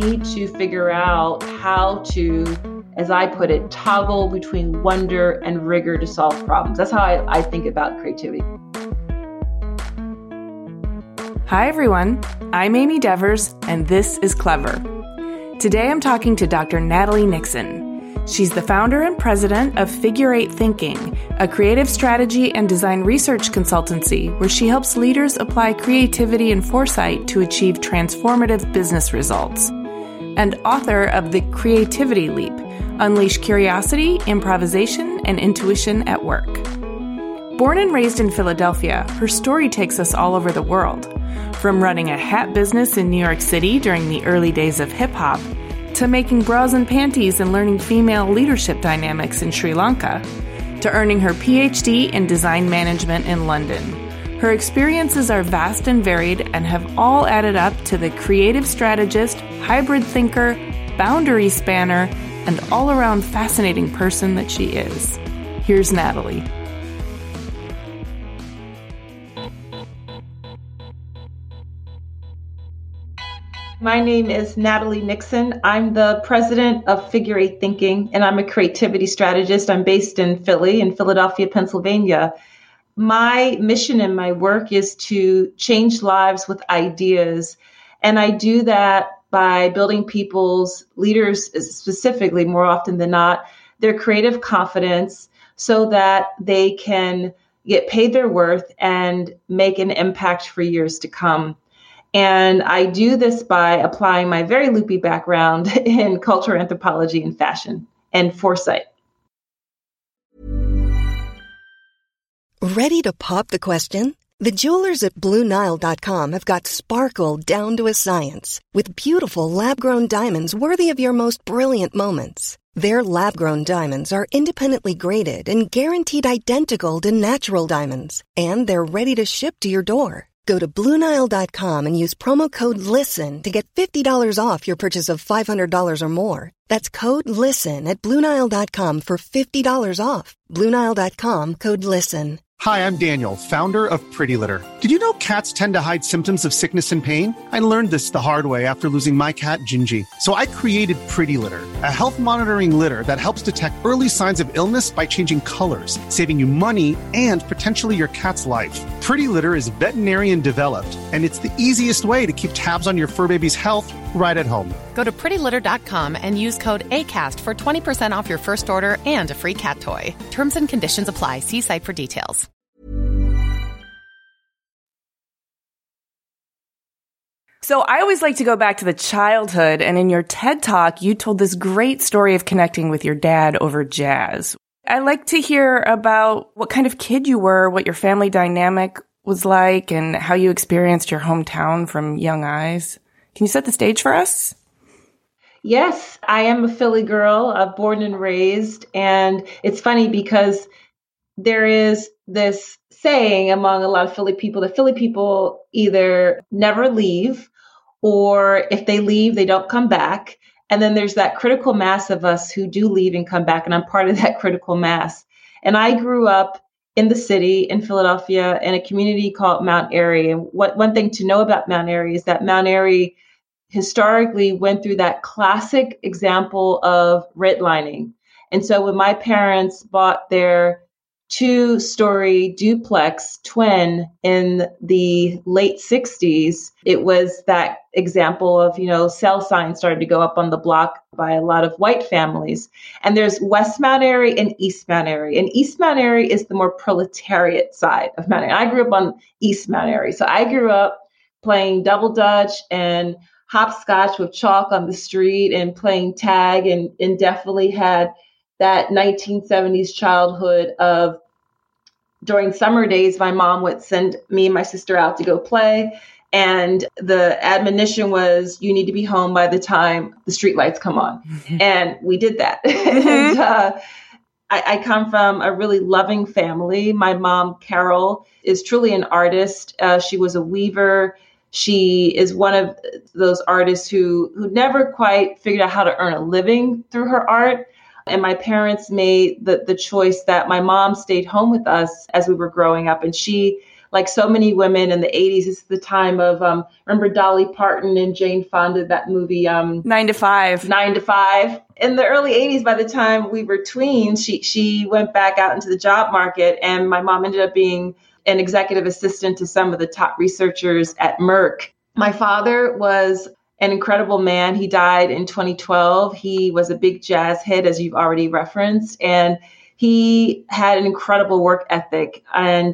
need to figure out how to, as I put it, toggle between wonder and rigor to solve problems. That's how I think about creativity. Hi, everyone. I'm Amy Devers, and this is Clever. Today, I'm talking to Dr. Natalie Nixon. She's the founder and president of Figure 8 Thinking, a creative strategy and design research consultancy where she helps leaders apply creativity and foresight to achieve transformative business results, and author of The Creativity Leap, Unleash Curiosity, Improvisation, and Intuition at Work. Born and raised in Philadelphia, her story takes us all over the world, from running a hat business in New York City during the early days of hip-hop, to making bras and panties and learning female leadership dynamics in Sri Lanka, to earning her PhD in design management in London. Her experiences are vast and varied and have all added up to the creative strategist, hybrid thinker, boundary spanner, and all-around fascinating person that she is. Here's Natalie. My name is Natalie Nixon. I'm the president of Figure 8 Thinking, and I'm a creativity strategist. I'm based in Philadelphia, Pennsylvania. My mission in my work is to change lives with ideas. And I do that by building people's leaders, specifically, more often than not, their creative confidence so that they can get paid their worth and make an impact for years to come. And I do this by applying my very loopy background in cultural anthropology and fashion and foresight. Ready to pop the question? The jewelers at BlueNile.com have got sparkle down to a science with beautiful lab-grown diamonds worthy of your most brilliant moments. Their lab-grown diamonds are independently graded and guaranteed identical to natural diamonds, and they're ready to ship to your door. Go to BlueNile.com and use promo code LISTEN to get $50 off your purchase of $500 or more. That's code LISTEN at BlueNile.com for $50 off. BlueNile.com, code LISTEN. Hi, I'm Daniel, founder of Pretty Litter. Did you know cats tend to hide symptoms of sickness and pain? I learned this the hard way after losing my cat, Gingy. So I created Pretty Litter, a health monitoring litter that helps detect early signs of illness by changing colors, saving you money and potentially your cat's life. Pretty Litter is veterinarian developed, and it's the easiest way to keep tabs on your fur baby's health right at home. Go to prettylitter.com and use code ACAST for 20% off your first order and a free cat toy. Terms and conditions apply. See site for details. So I always like to go back to the childhood, and in your TED Talk, you told this great story of connecting with your dad over jazz. I like to hear about what kind of kid you were, what your family dynamic was like, and how you experienced your hometown from young eyes. Can you set the stage for us? Yes, I am a Philly girl, born and raised. And it's funny because there is this saying among a lot of Philly people that Philly people either never leave, or if they leave, they don't come back. And then there's that critical mass of us who do leave and come back. And I'm part of that critical mass. And I grew up in the city in Philadelphia in a community called Mount Airy. And one thing to know about Mount Airy is that Mount Airy historically went through that classic example of redlining. And so when my parents bought their 2-story duplex twin in the late 60s, it was that example of, cell signs started to go up on the block by a lot of white families. And there's West Mount Airy and East Mount Airy. And East Mount Airy is the more proletariat side of Mount Airy. I grew up on East Mount Airy. So I grew up playing double dutch and hopscotch with chalk on the street and playing tag, and definitely had that 1970s childhood of, during summer days, my mom would send me and my sister out to go play. And the admonition was, you need to be home by the time the streetlights come on. And we did that. And I come from a really loving family. My mom, Carol, is truly an artist. She was a weaver. She is one of those artists who never quite figured out how to earn a living through her art. And my parents made the choice that my mom stayed home with us as we were growing up. And she like so many women in the 80s, it's the time of, remember Dolly Parton and Jane Fonda, that movie, 9 to 5. 9 to 5. In the early 80s, by the time we were tweens, she went back out into the job market, and my mom ended up being an executive assistant to some of the top researchers at Merck. My father was an incredible man. He died in 2012. He was a big jazz hit, as you've already referenced, and he had an incredible work ethic, and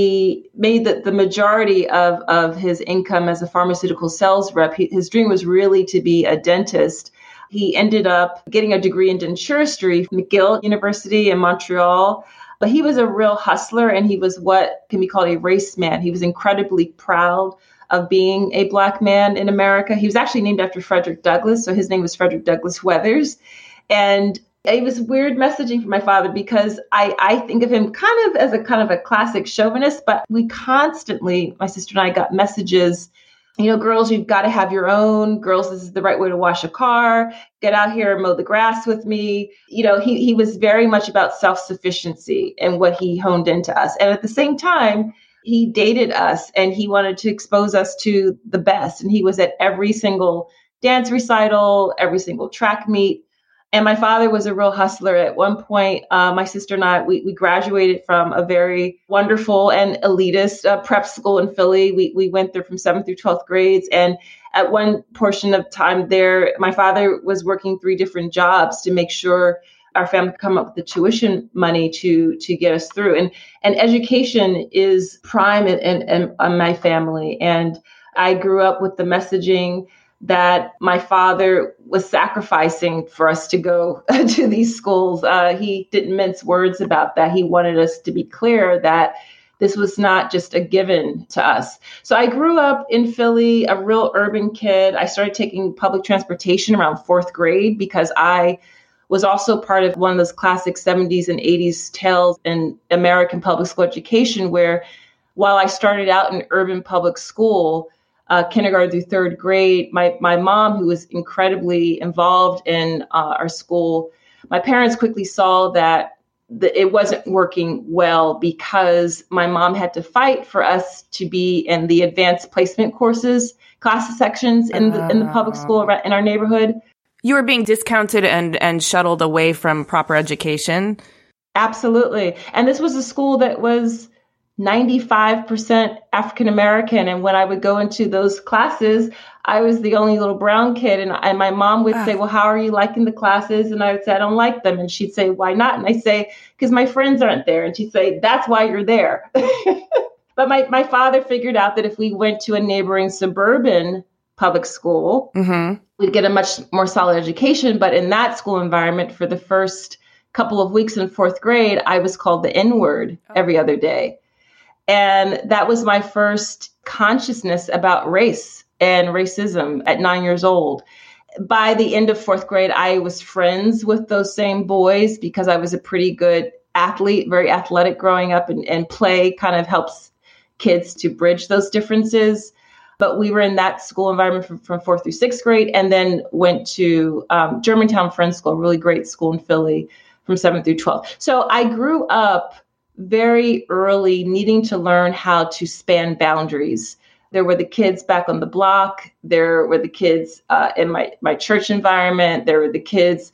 he made the majority of his income as a pharmaceutical sales rep. His dream was really to be a dentist. He ended up getting a degree in dentistry from McGill University in Montreal. But he was a real hustler, and he was what can be called a race man. He was incredibly proud of being a Black man in America. He was actually named after Frederick Douglass, so his name was Frederick Douglass Weathers. And it was weird messaging from my father, because I think of him kind of as a classic chauvinist, but we constantly, my sister and I, got messages, girls, you've got to have your own. Girls, this is the right way to wash a car. Get out here and mow the grass with me. He was very much about self-sufficiency and what he honed into us. And at the same time, he dated us, and he wanted to expose us to the best. And he was at every single dance recital, every single track meet. And my father was a real hustler. At one point, my sister and I, we graduated from a very wonderful and elitist prep school in Philly. We went there from 7th through 12th grades. And at one portion of time there, my father was working 3 different jobs to make sure our family could come up with the tuition money to get us through. And education is prime in my family. And I grew up with the messaging that my father was sacrificing for us to go to these schools. He didn't mince words about that. He wanted us to be clear that this was not just a given to us. So I grew up in Philly, a real urban kid. I started taking public transportation around 4th grade because I was also part of one of those classic 70s and 80s tales in American public school education, where while I started out in urban public school, kindergarten through 3rd grade, my mom, who was incredibly involved in our school, my parents quickly saw that it wasn't working well, because my mom had to fight for us to be in the advanced placement courses, classes sections in the public school in our neighborhood. You were being discounted and shuttled away from proper education? Absolutely. And this was a school that was 95% African American. And when I would go into those classes, I was the only little brown kid. And my mom would say, well, how are you liking the classes? And I would say, I don't like them. And she'd say, why not? And I say, because my friends aren't there. And she'd say, that's why you're there. But my father figured out that if we went to a neighboring suburban public school, we'd get a much more solid education. But in that school environment, for the first couple of weeks in 4th grade, I was called the N-word every other day. And that was my first consciousness about race and racism at 9 years old. By the end of 4th grade, I was friends with those same boys because I was a pretty good athlete, very athletic growing up, and play kind of helps kids to bridge those differences. But we were in that school environment from 4th through 6th grade, and then went to Germantown Friends School, a really great school in Philly, from 7th through 12th. So I grew up very early needing to learn how to span boundaries. There were the kids back on the block. There were the kids in my church environment. There were the kids,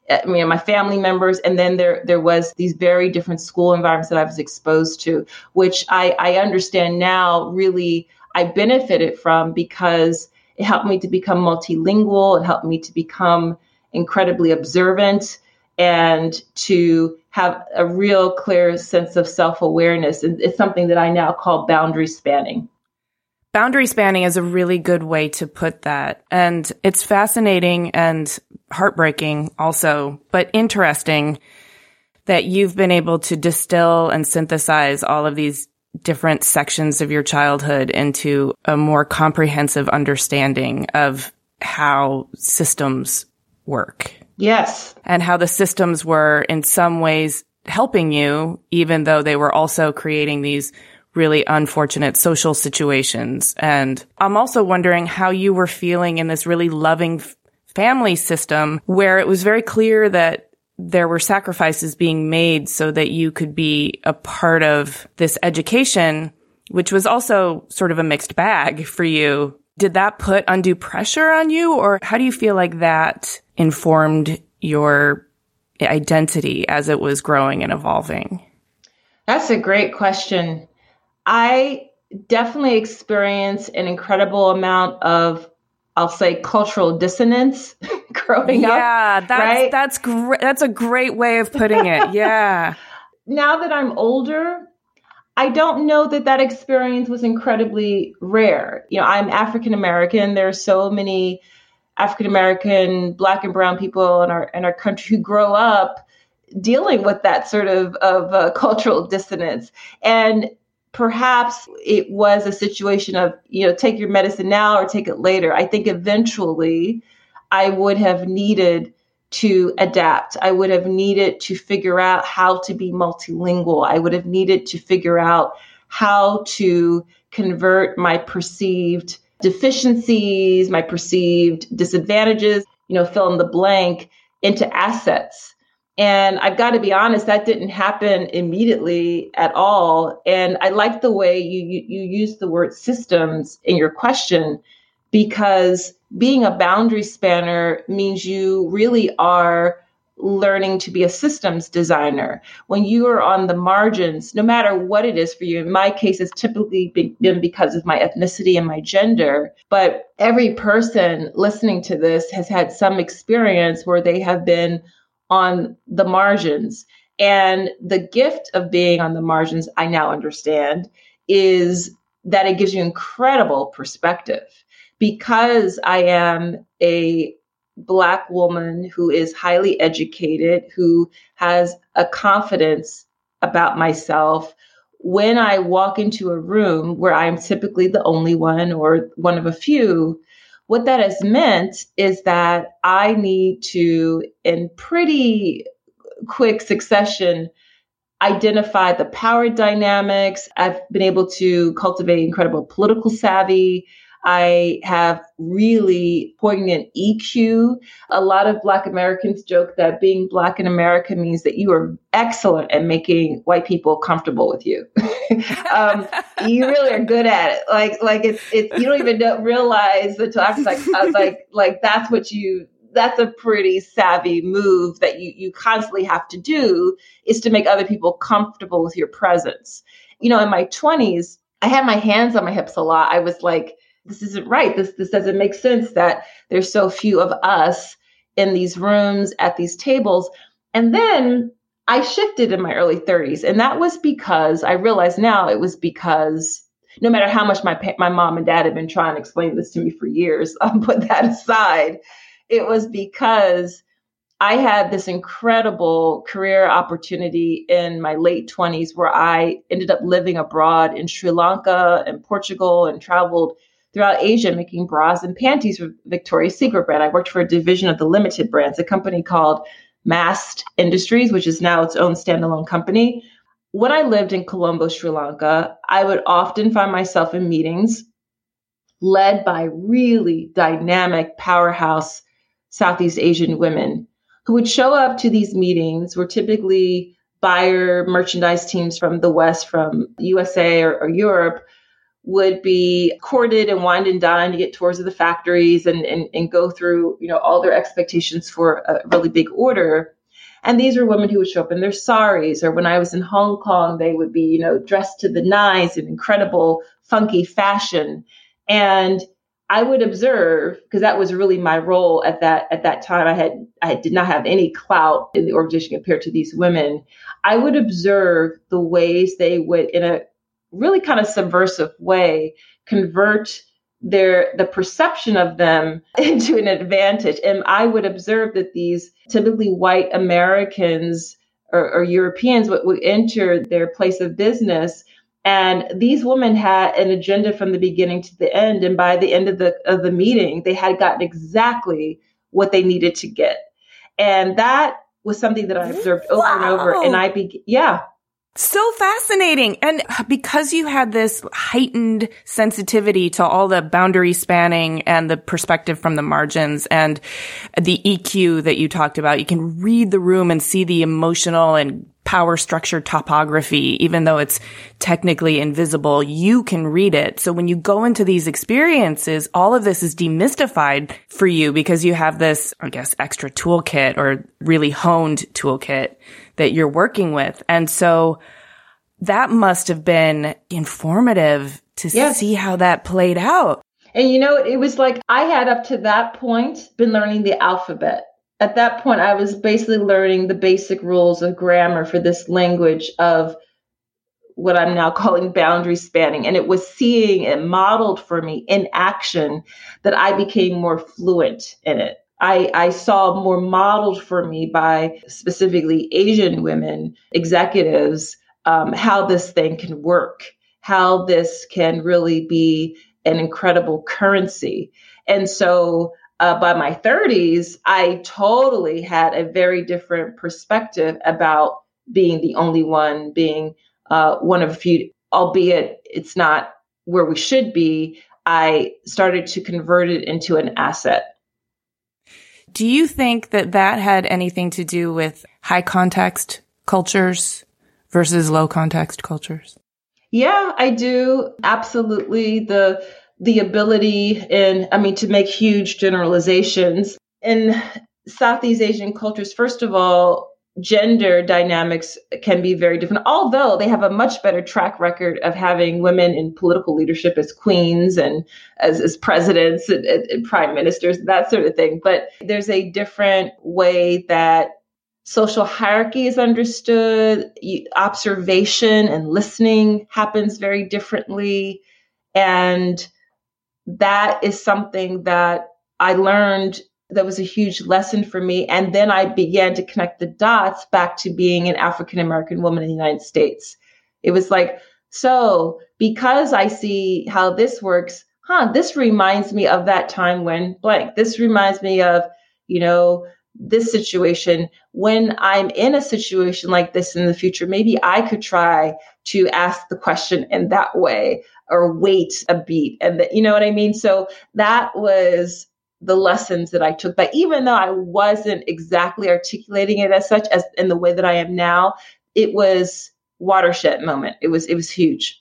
my family members. And then there was these very different school environments that I was exposed to, which I understand now really I benefited from, because it helped me to become multilingual. It helped me to become incredibly observant and to have a real clear sense of self-awareness. And it's something that I now call boundary spanning. Boundary spanning is a really good way to put that. And it's fascinating and heartbreaking also, but interesting that you've been able to distill and synthesize all of these different sections of your childhood into a more comprehensive understanding of how systems work. Yes. And how the systems were in some ways helping you, even though they were also creating these really unfortunate social situations. And I'm also wondering how you were feeling in this really loving family system where it was very clear that there were sacrifices being made so that you could be a part of this education which was also sort of a mixed bag for you. Did that put undue pressure on you, or how do you feel like that informed your identity as it was growing and evolving? That's a great question. I definitely experienced an incredible amount of, I'll say, cultural dissonance growing up. Yeah, right? That's great. That's a great way of putting it. Yeah. Now that I'm older, I don't know that that experience was incredibly rare. I'm African American. There are so many African American, Black and brown people in our country who grow up dealing with that sort of cultural dissonance. And perhaps it was a situation of, take your medicine now or take it later. I think eventually I would have needed to adapt. I would have needed to figure out how to be multilingual. I would have needed to figure out how to convert my perceived deficiencies, my perceived disadvantages, fill in the blank, into assets. And I've got to be honest, that didn't happen immediately at all. And I like the way you use the word systems in your question, because being a boundary spanner means you really are learning to be a systems designer. When you are on the margins, no matter what it is for you, in my case, it's typically been because of my ethnicity and my gender. But every person listening to this has had some experience where they have been on the margins. And the gift of being on the margins, I now understand, is that it gives you incredible perspective. Because I am a Black woman who is highly educated, who has a confidence about myself, when I walk into a room where I'm typically the only one or one of a few, what that has meant is that I need to, in pretty quick succession, identify the power dynamics. I've been able to cultivate incredible political savvy. I have really poignant EQ. A lot of Black Americans joke that being Black in America means that you are excellent at making white people comfortable with you. You really are good at it. Like it's you don't even realize until after. I was like that's a pretty savvy move that you constantly have to do, is to make other people comfortable with your presence. In my 20s, I had my hands on my hips a lot. I was like, this isn't right. This doesn't make sense that there's so few of us in these rooms at these tables. And then I shifted in my early 30s. And that was because I realize now it was because no matter how much my mom and dad had been trying to explain this to me for years, I'll put that aside. It was because I had this incredible career opportunity in my late 20s where I ended up living abroad in Sri Lanka and Portugal and traveled throughout Asia making bras and panties for Victoria's Secret brand. I worked for a division of the Limited Brands, a company called Mast Industries, which is now its own standalone company. When I lived in Colombo, Sri Lanka, I would often find myself in meetings led by really dynamic powerhouse Southeast Asian women who would show up to these meetings, were typically buyer merchandise teams from the West, from USA or Europe, would be courted and wined and dined to get tours of the factories and go through, all their expectations for a really big order. And these were women who would show up in their saris, or when I was in Hong Kong, they would be, dressed to the nines in incredible, funky fashion. And I would observe, because that was really my role at that time. I did not have any clout in the organization compared to these women. I would observe the ways they would, in a really kind of subversive way, convert the perception of them into an advantage. And I would observe that these typically white Americans or Europeans would enter their place of business. And these women had an agenda from the beginning to the end. And by the end of the meeting, they had gotten exactly what they needed to get. And that was something that I observed over and over. And So fascinating. And because you had this heightened sensitivity to all the boundary spanning and the perspective from the margins and the EQ that you talked about, you can read the room and see the emotional and power structure topography, even though it's technically invisible, you can read it. So when you go into these experiences, all of this is demystified for you because you have this, I guess, extra toolkit or really honed toolkit that you're working with. And so that must have been informative to see how that played out. And it was like I had up to that point been learning the alphabet. At that point, I was basically learning the basic rules of grammar for this language of what I'm now calling boundary spanning. And it was seeing it modeled for me in action that I became more fluent in it. I saw more modeled for me by specifically Asian women, executives, how this thing can work, how this can really be an incredible currency. And so by my 30s, I totally had a very different perspective about being the only one, being one of a few, albeit it's not where we should be. I started to convert it into an asset. Do you think that that had anything to do with high context cultures versus low context cultures? Yeah, I do. Absolutely. The ability to make huge generalizations. In Southeast Asian cultures, first of all, gender dynamics can be very different, although they have a much better track record of having women in political leadership as queens and as presidents and prime ministers, that sort of thing. But there's a different way that social hierarchy is understood. Observation and listening happens very differently. And that is something that I learned that was a huge lesson for me. And then I began to connect the dots back to being an African-American woman in the United States. It was like, so because I see how this works, this reminds me of that time when blank. This reminds me of, this situation. When I'm in a situation like this in the future, maybe I could try to ask the question in that way or wait a beat. And you know what I mean? So that was the lessons that I took. But even though I wasn't exactly articulating it as such as in the way that I am now, it was watershed moment. It was huge.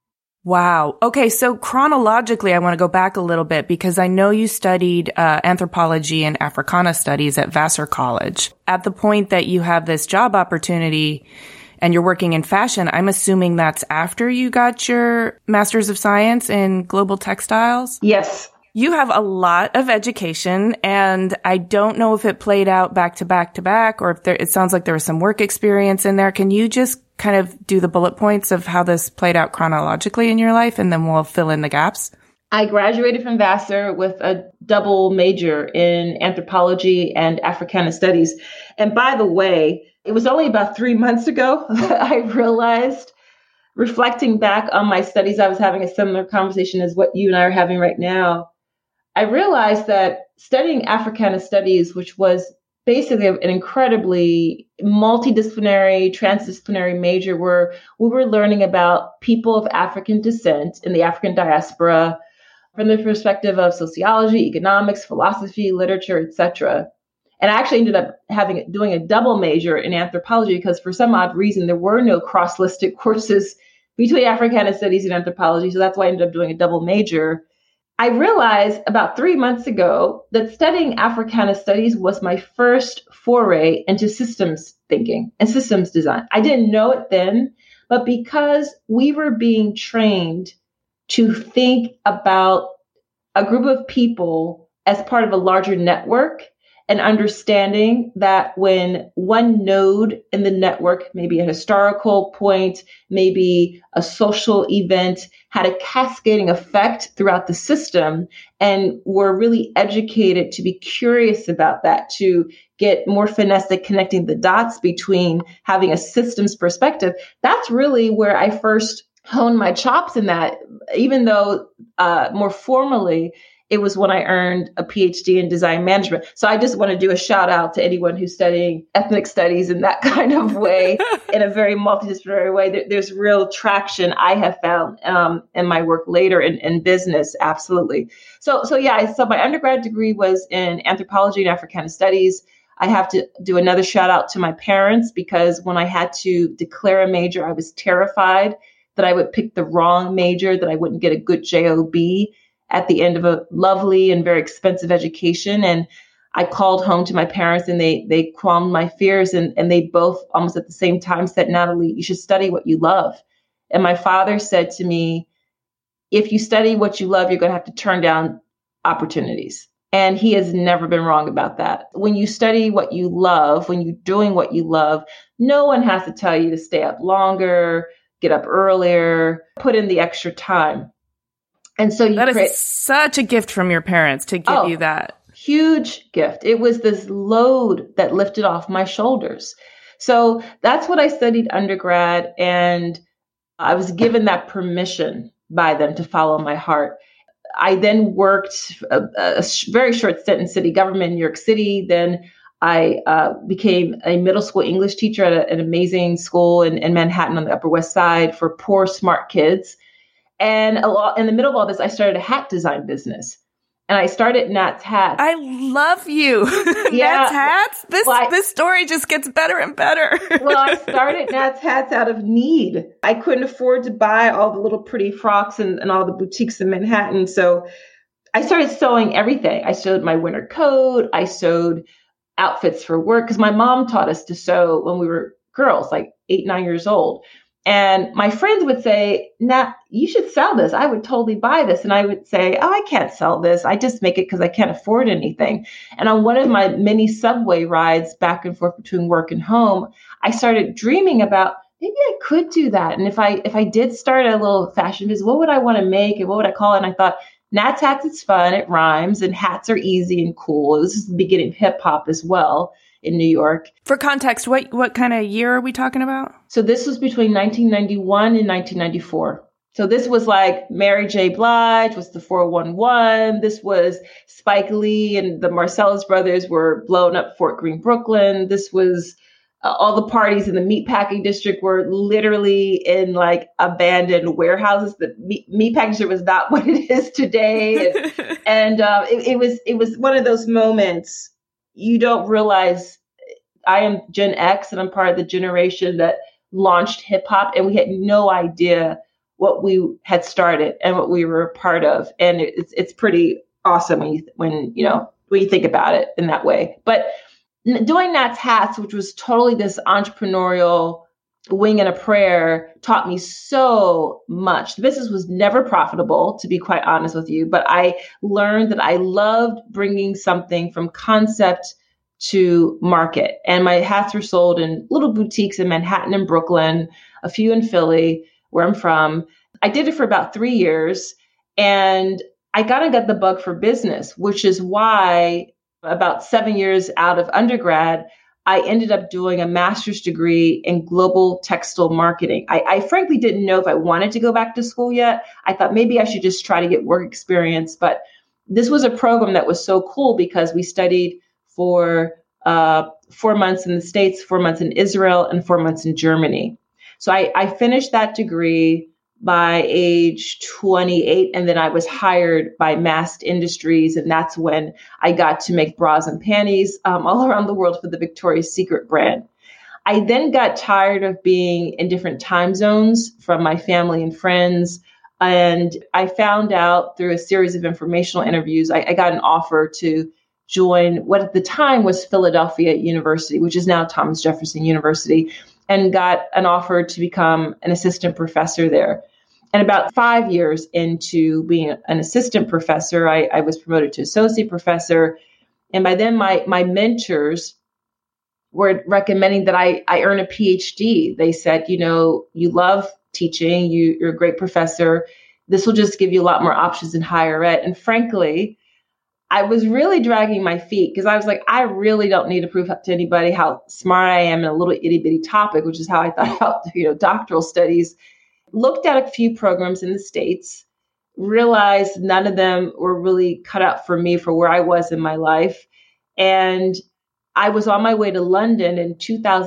Wow. Okay. So chronologically, I want to go back a little bit because I know you studied anthropology and Africana studies at Vassar College. At the point that you have this job opportunity and you're working in fashion, I'm assuming that's after you got your Master's of Science in Global Textiles? Yes. You have a lot of education, and I don't know if it played out back to back to back or if it sounds like there was some work experience in there. Can you just kind of do the bullet points of how this played out chronologically in your life, and then we'll fill in the gaps? I graduated from Vassar with a double major in anthropology and Africana studies. And by the way, it was only about 3 months ago that I realized, reflecting back on my studies, I was having a similar conversation as what you and I are having right now. I realized that studying Africana studies, which was basically an incredibly multidisciplinary, transdisciplinary major where we were learning about people of African descent in the African diaspora from the perspective of sociology, economics, philosophy, literature, etc. And I actually ended up doing a double major in anthropology because for some odd reason, there were no cross-listed courses between Africana studies and anthropology. So that's why I ended up doing a double major. I realized about 3 months ago that studying Africana studies was my first foray into systems thinking and systems design. I didn't know it then, but because we were being trained to think about a group of people as part of a larger network and understanding that when one node in the network, maybe a historical point, maybe a social event, had a cascading effect throughout the system, and we're really educated to be curious about that, to get more finesse at connecting the dots between having a systems perspective. That's really where I first honed my chops in that, even though more formally, it was when I earned a PhD in design management. So I just want to do a shout out to anyone who's studying ethnic studies in that kind of way, in a very multidisciplinary way. There's real traction I have found in my work later in business. Absolutely. So my undergrad degree was in anthropology and Africana studies. I have to do another shout out to my parents, because when I had to declare a major, I was terrified that I would pick the wrong major, that I wouldn't get a good JOB at the end of a lovely and very expensive education. And I called home to my parents, and they calmed my fears, and they both almost at the same time said, Natalie, you should study what you love. And my father said to me, if you study what you love, you're going to have to turn down opportunities. And he has never been wrong about that. When you study what you love, when you're doing what you love, no one has to tell you to stay up longer, get up earlier, put in the extra time. And so that is such a gift from your parents to give you that. Huge gift. It was this load that lifted off my shoulders. So that's what I studied undergrad. And I was given that permission by them to follow my heart. I then worked a very short stint in city government in New York City. Then I became a middle school English teacher at an amazing school in Manhattan on the Upper West Side for poor, smart kids. And in the middle of all this, I started a hat design business. And I started Nat's Hats. I love you. Yeah. Nat's Hats? This story just gets better and better. Well, I started Nat's Hats out of need. I couldn't afford to buy all the little pretty frocks and all the boutiques in Manhattan. So I started sewing everything. I sewed my winter coat. I sewed outfits for work, because my mom taught us to sew when we were girls, like 8, 9 years old. And my friends would say, Nat, you should sell this. I would totally buy this. And I would say, oh, I can't sell this. I just make it because I can't afford anything. And on one of my many subway rides back and forth between work and home, I started dreaming about maybe I could do that. And if I did start a little fashion business, what would I want to make and what would I call it? And I thought, Nat's Hats, it's fun, it rhymes, and hats are easy and cool. This is the beginning of hip hop as well in New York. For context, what kind of year are we talking about? So this was between 1991 and 1994. So this was like Mary J. Blige was the 411. This was Spike Lee and the Marcellus brothers were blowing up Fort Greene, Brooklyn. This was all the parties in the meatpacking district were literally in like abandoned warehouses. The meatpacking district was not what it is today. And it was one of those moments you don't realize. I am Gen X and I'm part of the generation that launched hip hop, and we had no idea what we had started and what we were a part of. And it's pretty awesome when you think about it in that way. But doing Nat's Hats, which was totally this entrepreneurial wing and a prayer, taught me so much. The business was never profitable, to be quite honest with you, but I learned that I loved bringing something from concept to market. And my hats were sold in little boutiques in Manhattan and Brooklyn, a few in Philly, where I'm from. I did it for about 3 years, and I got the bug for business, which is why about 7 years out of undergrad, I ended up doing a master's degree in global textile marketing. I frankly didn't know if I wanted to go back to school yet. I thought maybe I should just try to get work experience. But this was a program that was so cool because we studied for 4 months in the States, 4 months in Israel, and 4 months in Germany. So I finished that degree by age 28, and then I was hired by Mast Industries, and that's when I got to make bras and panties all around the world for the Victoria's Secret brand. I then got tired of being in different time zones from my family and friends, and I found out through a series of informational interviews, I got an offer to join what at the time was Philadelphia University, which is now Thomas Jefferson University, and got an offer to become an assistant professor there. And about 5 years into being an assistant professor, I was promoted to associate professor. And by then, my mentors were recommending that I earn a PhD. They said, you love teaching, you're a great professor. This will just give you a lot more options in higher ed. And frankly, I was really dragging my feet because I was like, I really don't need to prove to anybody how smart I am in a little itty bitty topic, which is how I thought about, doctoral studies. Looked at a few programs in the States, realized none of them were really cut out for me for where I was in my life. And I was on my way to London in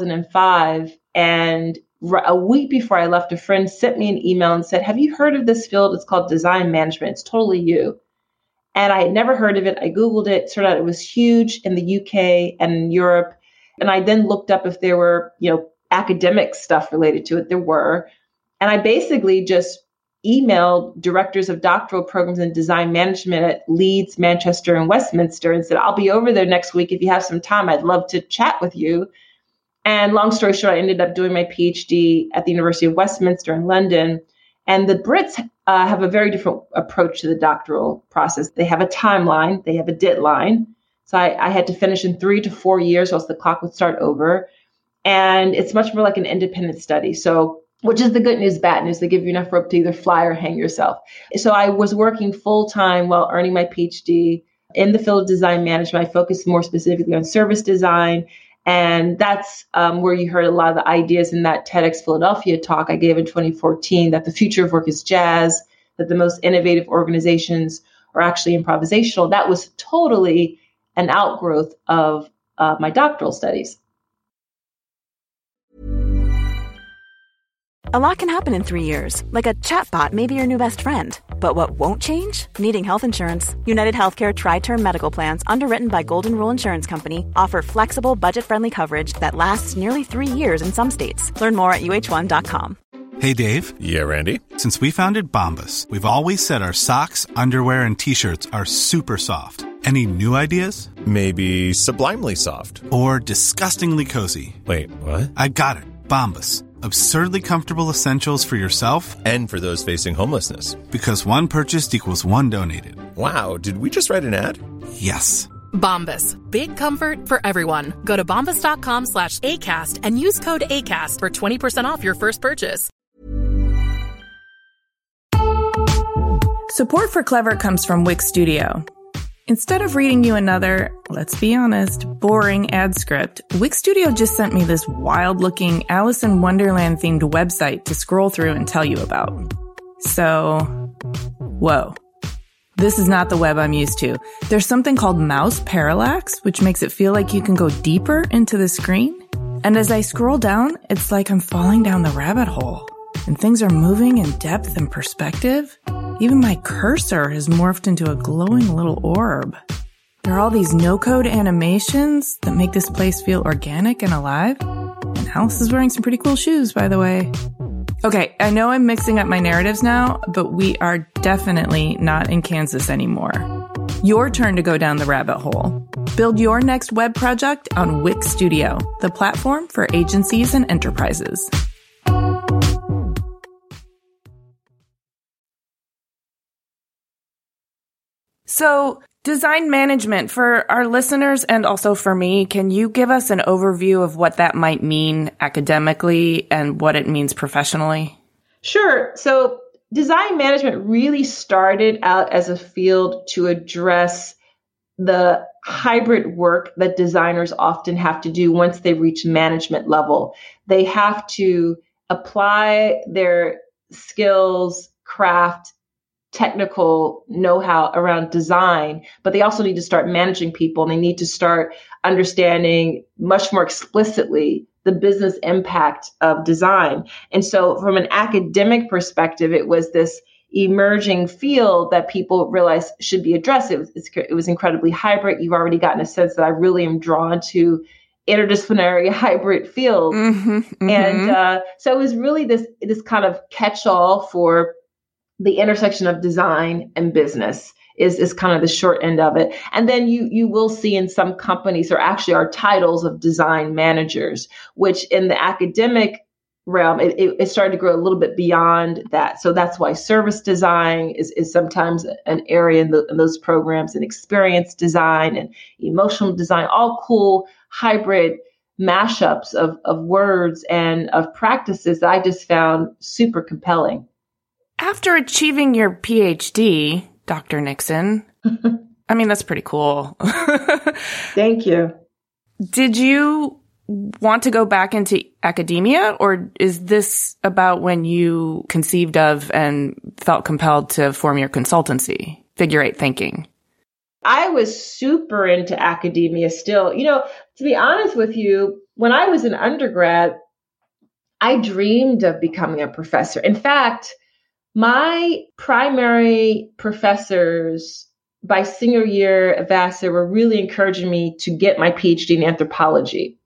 2005. And a week before I left, a friend sent me an email and said, have you heard of this field? It's called design management. It's totally you. And I had never heard of it. I Googled it. Turned out it was huge in the UK and in Europe. And I then looked up if there were, academic stuff related to it. There were. And I basically just emailed directors of doctoral programs in design management at Leeds, Manchester, and Westminster and said, I'll be over there next week. If you have some time, I'd love to chat with you. And long story short, I ended up doing my PhD at the University of Westminster in London. And the Brits have a very different approach to the doctoral process. They have a timeline. They have a deadline. So I had to finish in 3 to 4 years, or else the clock would start over. And it's much more like an independent study. So, which is the good news, bad news. They give you enough rope to either fly or hang yourself. So I was working full time while earning my PhD in the field of design management. I focused more specifically on service design. And that's where you heard a lot of the ideas in that TEDx Philadelphia talk I gave in 2014, that the future of work is jazz, that the most innovative organizations are actually improvisational. That was totally an outgrowth of my doctoral studies. A lot can happen in 3 years, like a chatbot may be your new best friend. But what won't change? Needing health insurance. United Healthcare Tri-Term Medical Plans, underwritten by Golden Rule Insurance Company, offer flexible, budget-friendly coverage that lasts nearly 3 years in some states. Learn more at uh1.com. Hey, Dave. Yeah, Randy. Since we founded Bombas, we've always said our socks, underwear, and T-shirts are super soft. Any new ideas? Maybe sublimely soft. Or disgustingly cozy. Wait, what? I got it. Bombas. Absurdly comfortable essentials for yourself and for those facing homelessness. Because one purchased equals one donated. Wow, did we just write an ad? Yes. Bombas. Big comfort for everyone. Go to bombas.com/ACAST and use code ACAST for 20% off your first purchase. Support for Clever comes from Wix Studio. Instead of reading you another, let's be honest, boring ad script, Wix Studio just sent me this wild-looking Alice in Wonderland-themed website to scroll through and tell you about. So, whoa. This is not the web I'm used to. There's something called mouse parallax, which makes it feel like you can go deeper into the screen. And as I scroll down, it's like I'm falling down the rabbit hole. And things are moving in depth and perspective. Even my cursor has morphed into a glowing little orb. There are all these no-code animations that make this place feel organic and alive. And Alice is wearing some pretty cool shoes, by the way. Okay, I know I'm mixing up my narratives now, but we are definitely not in Kansas anymore. Your turn to go down the rabbit hole. Build your next web project on Wix Studio, the platform for agencies and enterprises. So, design management, for our listeners and also for me, can you give us an overview of what that might mean academically and what it means professionally? Sure. So, design management really started out as a field to address the hybrid work that designers often have to do once they reach management level. They have to apply their skills, craft, technical know-how around design, but they also need to start managing people, and they need to start understanding much more explicitly the business impact of design. And so from an academic perspective, it was this emerging field that people realized should be addressed. It was incredibly hybrid. You've already gotten a sense that I really am drawn to interdisciplinary hybrid fields. And so it was really this kind of catch-all for the intersection of design and business is kind of the short end of it. And then you will see in some companies there actually are titles of design managers, which in the academic realm, it started to grow a little bit beyond that. So that's why service design is sometimes an area in those programs, and experience design and emotional design, all cool hybrid mashups of words and of practices that I just found super compelling. After achieving your PhD, Dr. Nixon, I mean, that's pretty cool. Thank you. Did you want to go back into academia, or is this about when you conceived of and felt compelled to form your consultancy, Figure 8 Thinking? I was super into academia still. To be honest with you, when I was an undergrad, I dreamed of becoming a professor. In fact, my primary professors by senior year at Vassar were really encouraging me to get my PhD in anthropology.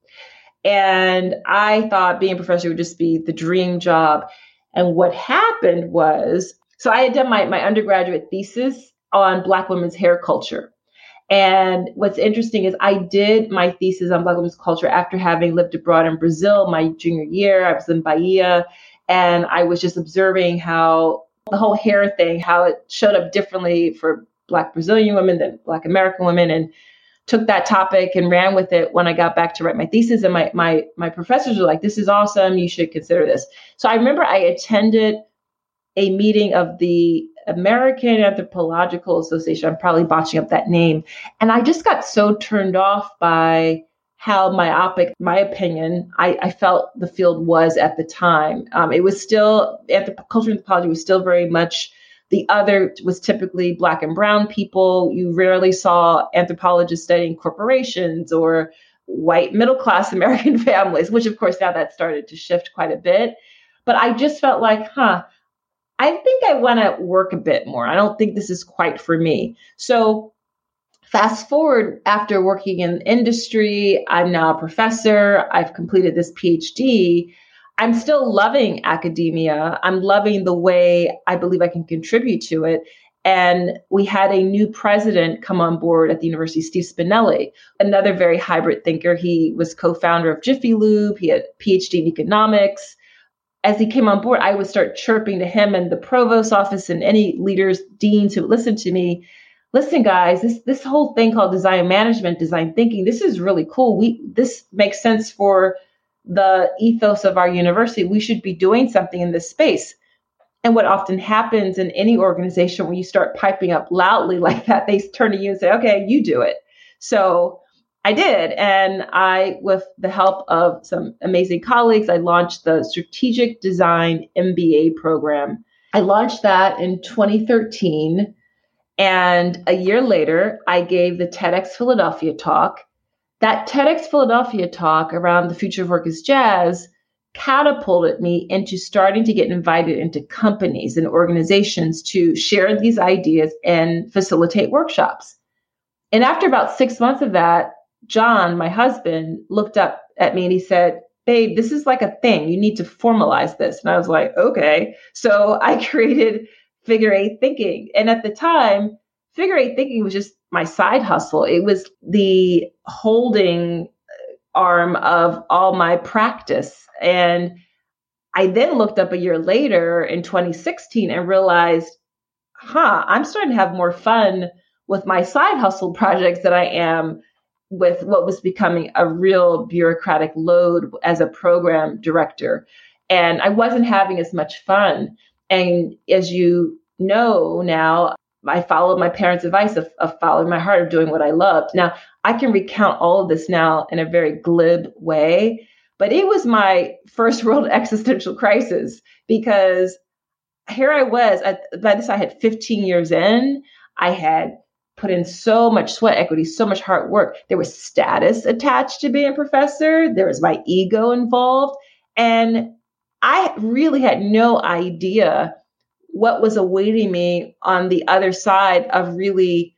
And I thought being a professor would just be the dream job. And what happened was, so I had done my undergraduate thesis on Black women's hair culture. And what's interesting is I did my thesis on Black women's culture after having lived abroad in Brazil my junior year. I was in Bahia, and I was just observing how the whole hair thing, how it showed up differently for Black Brazilian women than Black American women, and took that topic and ran with it when I got back to write my thesis. And my professors were like, this is awesome. You should consider this. So I remember I attended a meeting of the American Anthropological Association. I'm probably botching up that name. And I just got so turned off by how myopic, my opinion, I felt the field was at the time. It was still, cultural anthropology was still very much, the other was typically Black and brown people. You rarely saw anthropologists studying corporations or white middle-class American families, which of course now that started to shift quite a bit. But I just felt like, I think I want to work a bit more. I don't think this is quite for me. So fast forward, after working in industry, I'm now a professor. I've completed this PhD. I'm still loving academia. I'm loving the way I believe I can contribute to it. And we had a new president come on board at the university, Steve Spinelli, another very hybrid thinker. He was co-founder of Jiffy Lube. He had a PhD in economics. As he came on board, I would start chirping to him and the provost's office and any leaders, deans who listened to me. Listen, guys, this whole thing called design management, design thinking, this is really cool. This makes sense for the ethos of our university. We should be doing something in this space. And what often happens in any organization when you start piping up loudly like that, they turn to you and say, okay, you do it. So I did. And I, with the help of some amazing colleagues, I launched the Strategic Design MBA program. I launched that in 2013. And a year later, I gave the TEDx Philadelphia talk. That TEDx Philadelphia talk around the future of work is jazz catapulted me into starting to get invited into companies and organizations to share these ideas and facilitate workshops. And after about 6 months of that, John, my husband, looked up at me and he said, babe, this is like a thing. You need to formalize this. And I was like, okay. So I created Figure Eight Thinking. And at the time, Figure Eight Thinking was just my side hustle. It was the holding arm of all my practice. And I then looked up a year later in 2016 and realized, I'm starting to have more fun with my side hustle projects than I am with what was becoming a real bureaucratic load as a program director. And I wasn't having as much fun. And as you know now, I followed my parents' advice of following my heart, of doing what I loved. Now, I can recount all of this now in a very glib way, but it was my first world existential crisis because here I was, by this I had 15 years in, I had put in so much sweat equity, so much hard work. There was status attached to being a professor. There was my ego involved. And I really had no idea what was awaiting me on the other side of really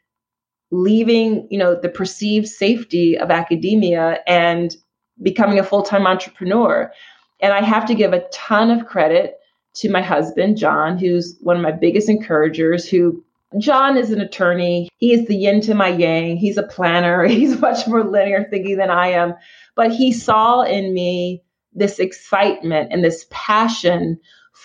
leaving, the perceived safety of academia and becoming a full-time entrepreneur. And I have to give a ton of credit to my husband, John, who's one of my biggest encouragers, John is an attorney. He is the yin to my yang. He's a planner. He's much more linear thinking than I am. But he saw in me this excitement and this passion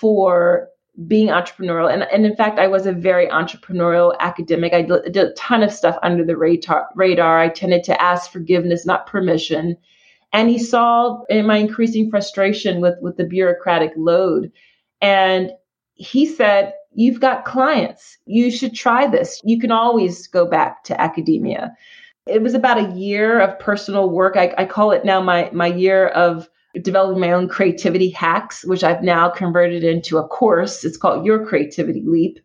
for being entrepreneurial. And in fact, I was a very entrepreneurial academic. I did a ton of stuff under the radar. I tended to ask forgiveness, not permission. And he saw in my increasing frustration with the bureaucratic load. And he said, you've got clients. You should try this. You can always go back to academia. It was about a year of personal work. I call it now my year of developing my own creativity hacks, which I've now converted into a course. It's called Your Creativity Leap.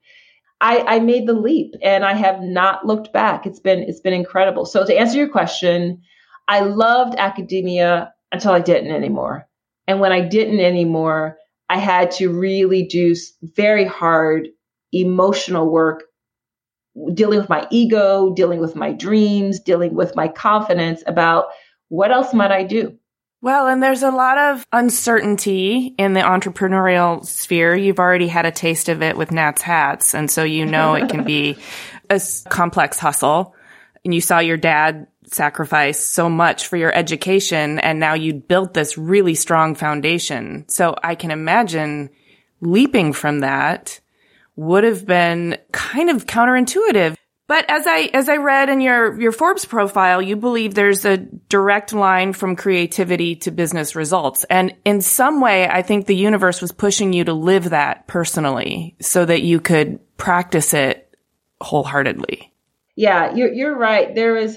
I made the leap and I have not looked back. It's been incredible. So to answer your question, I loved academia until I didn't anymore. And when I didn't anymore, I had to really do very hard emotional work dealing with my ego, dealing with my dreams, dealing with my confidence about what else might I do? Well, and there's a lot of uncertainty in the entrepreneurial sphere. You've already had a taste of it with Nat's Hats, and so you know it can be a complex hustle. And you saw your dad sacrifice so much for your education, and now you built this really strong foundation. So I can imagine leaping from that would have been kind of counterintuitive. But as I read in your Forbes profile, you believe there's a direct line from creativity to business results. And in some way, I think the universe was pushing you to live that personally so that you could practice it wholeheartedly. Yeah, you're right. There is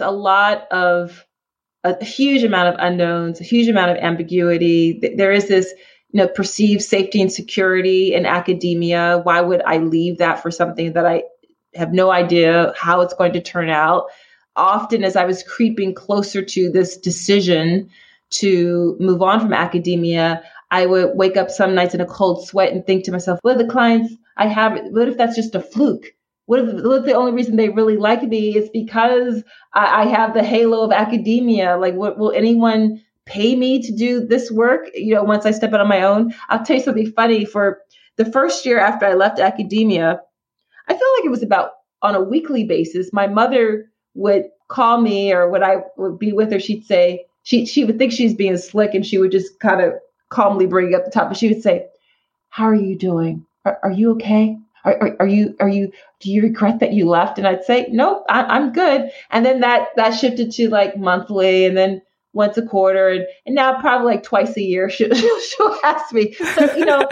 a huge amount of unknowns, a huge amount of ambiguity. There is this, perceived safety and security in academia. Why would I leave that for something that I have no idea how it's going to turn out? Often as I was creeping closer to this decision to move on from academia, I would wake up some nights in a cold sweat and think to myself, what are the clients I have? What if that's just a fluke? What if the only reason they really like me is because I have the halo of academia? Like, will anyone pay me to do this work? Once I step out on my own. I'll tell you something funny. For the first year after I left academia, I feel like it was about on a weekly basis. My mother would call me, or when I would be with her, she'd say, she would think she's being slick, and she would just kind of calmly bring up the top. But she would say, how are you doing? Are you okay? Are you, do you regret that you left? And I'd say, nope, I'm good. And then that shifted to like monthly, and then once a quarter. And now probably like twice a year, she'll ask me. So,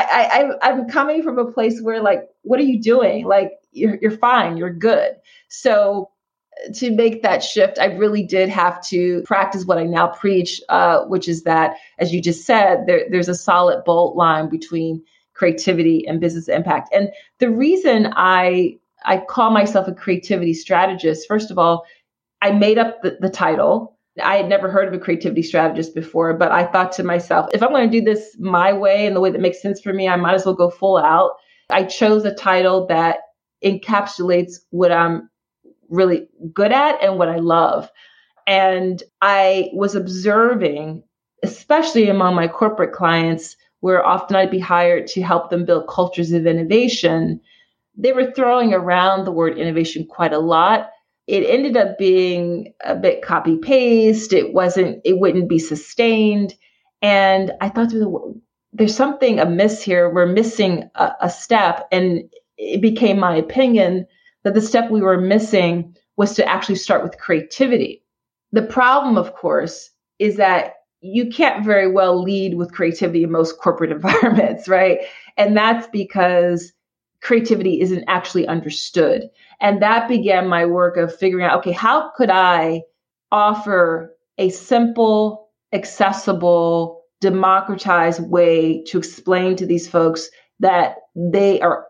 I'm coming from a place where like, what are you doing? Like, you're fine, you're good. So to make that shift, I really did have to practice what I now preach, which is that, as you just said, there's a solid bold line between creativity and business impact. And the reason I call myself a creativity strategist, first of all, I made up the title. I had never heard of a creativity strategist before, but I thought to myself, if I'm going to do this my way and the way that makes sense for me, I might as well go full out. I chose a title that encapsulates what I'm really good at and what I love. And I was observing, especially among my corporate clients, where often I'd be hired to help them build cultures of innovation. They were throwing around the word innovation quite a lot. It ended up being a bit copy paste. It wouldn't be sustained. And I thought there's something amiss here. We're missing a step. And it became my opinion that the step we were missing was to actually start with creativity. The problem, of course, is that you can't very well lead with creativity in most corporate environments, right? And that's because creativity isn't actually understood. And that began my work of figuring out, okay, how could I offer a simple, accessible, democratized way to explain to these folks that they are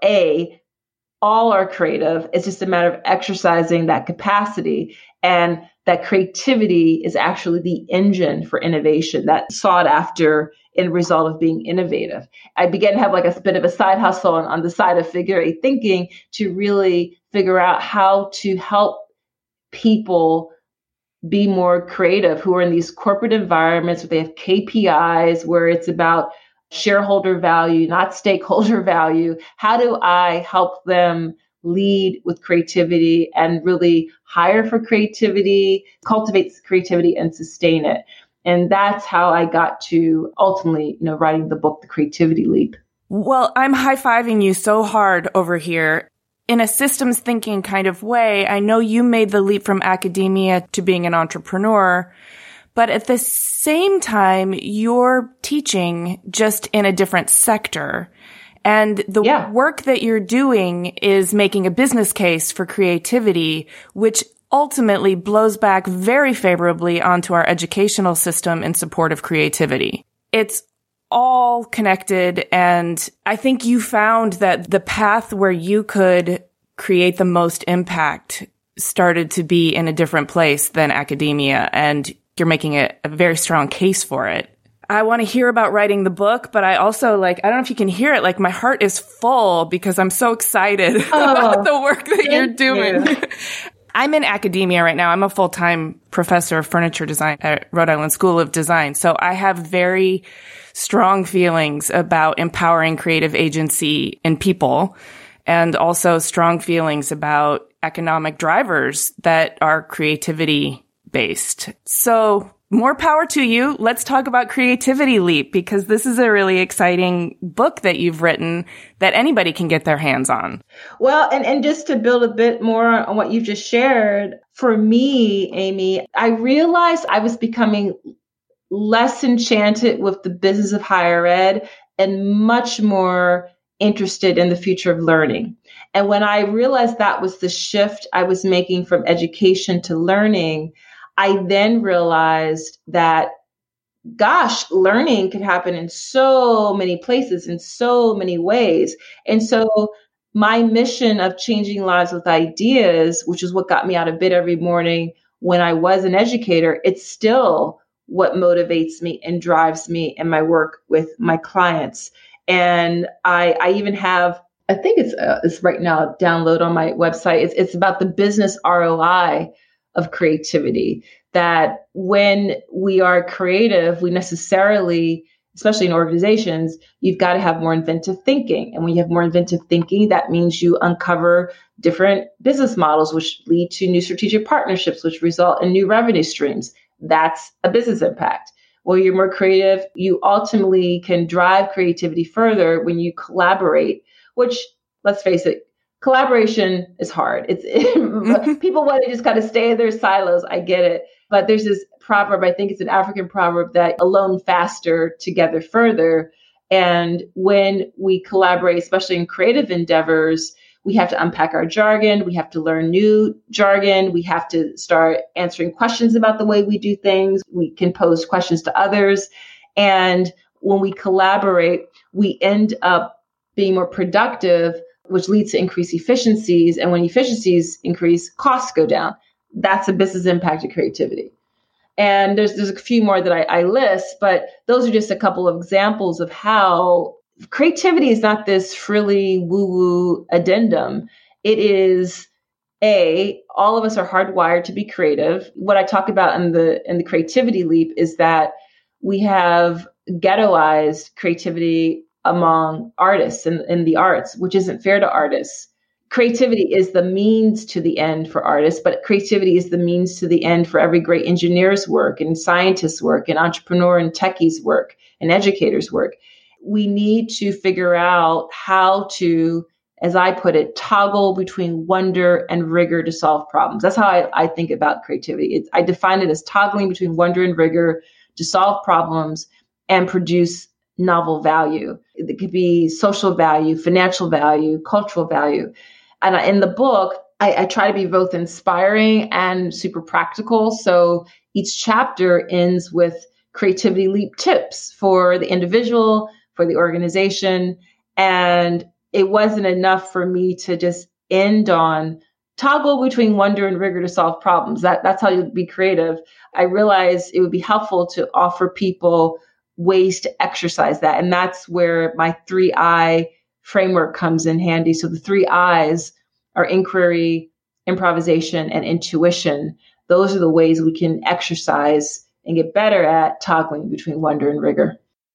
all are creative. It's just a matter of exercising that capacity, and that creativity is actually the engine for innovation that's sought after in result of being innovative. I began to have like a bit of a side hustle on the side of figure eight thinking to really figure out how to help people be more creative who are in these corporate environments where they have KPIs, where it's about shareholder value, not stakeholder value. How do I help them lead with creativity and really hire for creativity, cultivate creativity, and sustain it? And that's how I got to ultimately, writing the book, The Creativity Leap. Well, I'm high-fiving you so hard over here. In a systems thinking kind of way, I know you made the leap from academia to being an entrepreneur, but at the same time, you're teaching just in a different sector. And the work that you're doing is making a business case for creativity, which ultimately blows back very favorably onto our educational system in support of creativity. It's all connected, and I think you found that the path where you could create the most impact started to be in a different place than academia, and you're making a very strong case for it. I want to hear about writing the book, but I also I don't know if you can hear it. My heart is full because I'm so excited about the work that you're doing. I'm in academia right now. I'm a full-time professor of furniture design at Rhode Island School of Design. So I have very strong feelings about empowering creative agency in people, and also strong feelings about economic drivers that are creativity based. So more power to you. Let's talk about Creativity Leap, because this is a really exciting book that you've written that anybody can get their hands on. Well, and just to build a bit more on what you just shared, for me, Amy, I realized I was becoming less enchanted with the business of higher ed and much more interested in the future of learning. And when I realized that was the shift I was making from education to learning, I then realized that, gosh, learning could happen in so many places, in so many ways. And so my mission of changing lives with ideas, which is what got me out of bed every morning when I was an educator, it's still what motivates me and drives me in my work with my clients. And I even have, I think it's right now download on my website. It's about the business ROI of creativity, that when we are creative, we necessarily, especially in organizations, you've got to have more inventive thinking. And when you have more inventive thinking, that means you uncover different business models, which lead to new strategic partnerships, which result in new revenue streams. That's a business impact. When you're more creative, you ultimately can drive creativity further when you collaborate, which, let's face it, collaboration is hard. It's people want to just kind of stay in their silos. I get it. But there's this proverb, I think it's an African proverb, that alone faster, together further. And when we collaborate, especially in creative endeavors, we have to unpack our jargon. We have to learn new jargon. We have to start answering questions about the way we do things. We can pose questions to others. And when we collaborate, we end up being more productive, which leads to increased efficiencies. And when efficiencies increase, costs go down. That's a business impact of creativity. And there's a few more that I list, but those are just a couple of examples of how creativity is not this frilly woo-woo addendum. It is all of us are hardwired to be creative. What I talk about in the Creativity Leap is that we have ghettoized creativity among artists in the arts, which isn't fair to artists. Creativity is the means to the end for artists, but creativity is the means to the end for every great engineer's work and scientist's work and entrepreneur and techie's work and educator's work. We need to figure out how to, as I put it, toggle between wonder and rigor to solve problems. That's how I think about creativity. I define it as toggling between wonder and rigor to solve problems and produce novel value. It could be social value, financial value, cultural value. And in the book, I try to be both inspiring and super practical. So each chapter ends with Creativity Leap tips for the individual, for the organization. And it wasn't enough for me to just end on toggle between wonder and rigor to solve problems. That's how you be creative. I realized it would be helpful to offer people ways to exercise that. And that's where my 3I framework comes in handy. So the 3 I's are inquiry, improvisation, and intuition. Those are the ways we can exercise and get better at toggling between wonder and rigor.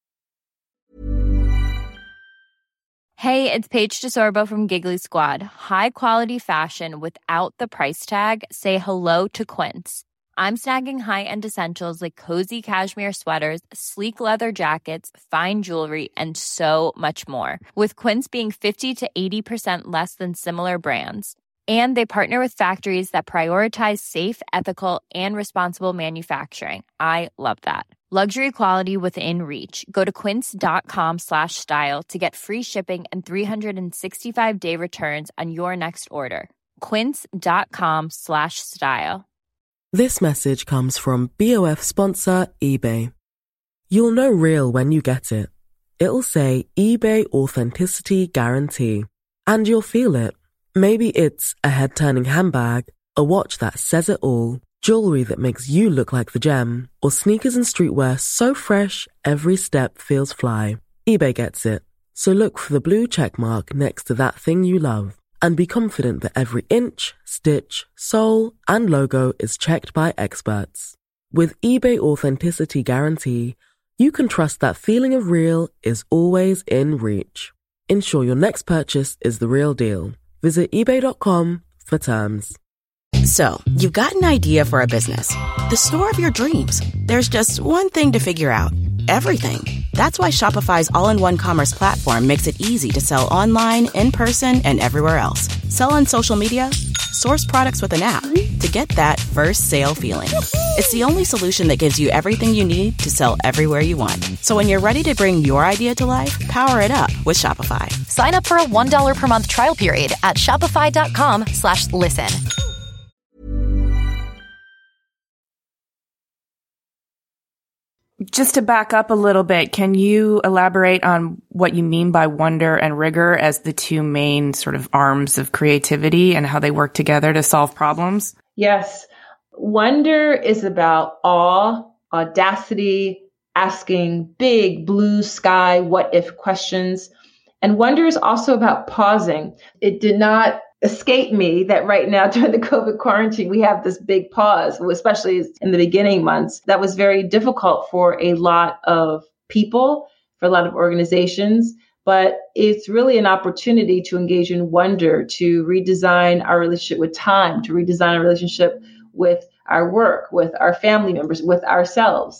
Hey, it's Paige DeSorbo from Giggly Squad. High quality fashion without the price tag. Say hello to Quince. I'm snagging high-end essentials like cozy cashmere sweaters, sleek leather jackets, fine jewelry, and so much more. With Quince being 50 to 80% less than similar brands. And they partner with factories that prioritize safe, ethical, and responsible manufacturing. I love that. Luxury quality within reach. Go to quince.com/style to get free shipping and 365-day returns on your next order. Quince.com/style. This message comes from BOF sponsor eBay. You'll know real when you get it. It'll say eBay Authenticity Guarantee. And you'll feel it. Maybe it's a head-turning handbag, a watch that says it all, Jewelry that makes you look like the gem, or sneakers and streetwear so fresh, every step feels fly. eBay gets it. So look for the blue check mark next to that thing you love and be confident that every inch, stitch, sole, and logo is checked by experts. With eBay Authenticity Guarantee, you can trust that feeling of real is always in reach. Ensure your next purchase is the real deal. Visit eBay.com for terms. So, you've got an idea for a business. The store of your dreams. There's just one thing to figure out. Everything. That's why Shopify's all-in-one commerce platform makes it easy to sell online, in person, and everywhere else. Sell on social media, source products with an app to get that first sale feeling. It's the only solution that gives you everything you need to sell everywhere you want. So when you're ready to bring your idea to life, power it up with Shopify. Sign up for a $1 per month trial period at shopify.com/listen. Just to back up a little bit, can you elaborate on what you mean by wonder and rigor as the two main sort of arms of creativity and how they work together to solve problems? Yes. Wonder is about awe, audacity, asking big blue sky what if questions. And wonder is also about pausing. It did not escape me that right now during the COVID quarantine, we have this big pause, especially in the beginning months. That was very difficult for a lot of people, for a lot of organizations, but it's really an opportunity to engage in wonder, to redesign our relationship with time, to redesign our relationship with our work, with our family members, with ourselves.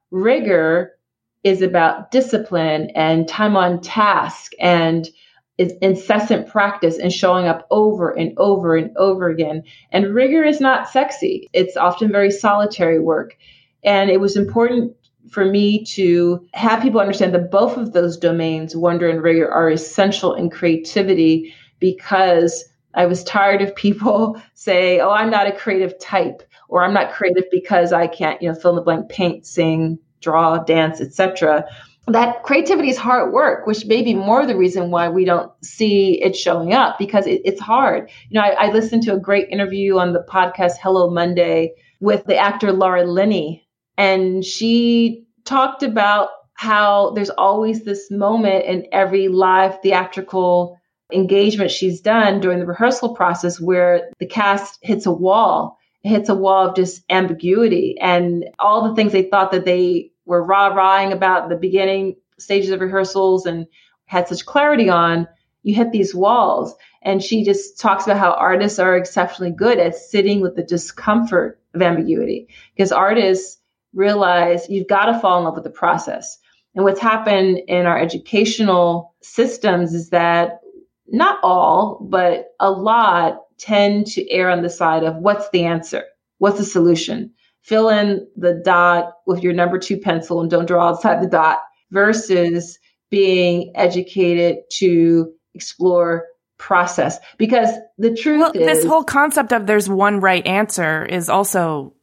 Rigor is about discipline and time on task and is incessant practice and showing up over and over and over again. And rigor is not sexy. It's often very solitary work. And it was important for me to have people understand that both of those domains, wonder and rigor, are essential in creativity, because I was tired of people say, oh, I'm not a creative type, or I'm not creative because I can't, fill in the blank, paint, sing, draw, dance, etc. That creativity is hard work, which may be more the reason why we don't see it showing up, because it's hard. I listened to a great interview on the podcast Hello Monday with the actor Laura Linney, and she talked about how there's always this moment in every live theatrical engagement she's done during the rehearsal process where the cast hits a wall. It hits a wall of just ambiguity, and all the things they thought that they were rah-rahing about the beginning stages of rehearsals and had such clarity on, you hit these walls. And she just talks about how artists are exceptionally good at sitting with the discomfort of ambiguity, because artists realize you've got to fall in love with the process. And what's happened in our educational systems is that not all, but a lot tend to err on the side of what's the answer? What's the solution? Fill in the dot with your number 2 pencil and don't draw outside the dot, versus being educated to explore process. Because the truth is, this whole concept of there's one right answer is also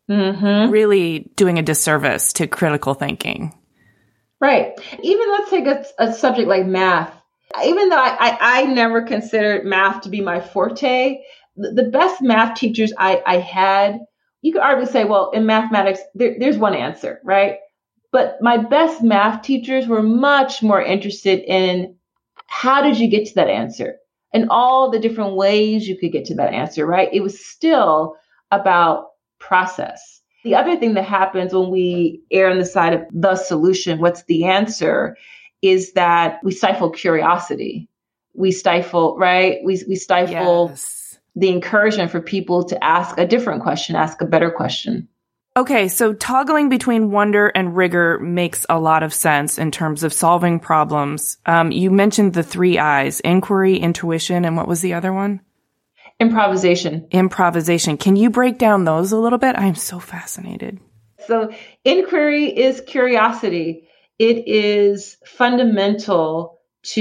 really doing a disservice to critical thinking. Right. Even let's take a subject like math. Even though I never considered math to be my forte, the best math teachers I had, you could arguably say, well, in mathematics, there's one answer, right? But my best math teachers were much more interested in how did you get to that answer and all the different ways you could get to that answer, right? It was still about process. The other thing that happens when we err on the side of the solution, what's the answer, is that we stifle curiosity. We stifle, right? We stifle the encouragement for people to ask a different question, ask a better question. Okay, so toggling between wonder and rigor makes a lot of sense in terms of solving problems. You mentioned the 3 I's: inquiry, intuition, and what was the other one? Improvisation. Improvisation. Can you break down those a little bit? I'm so fascinated. So inquiry is curiosity. It is fundamental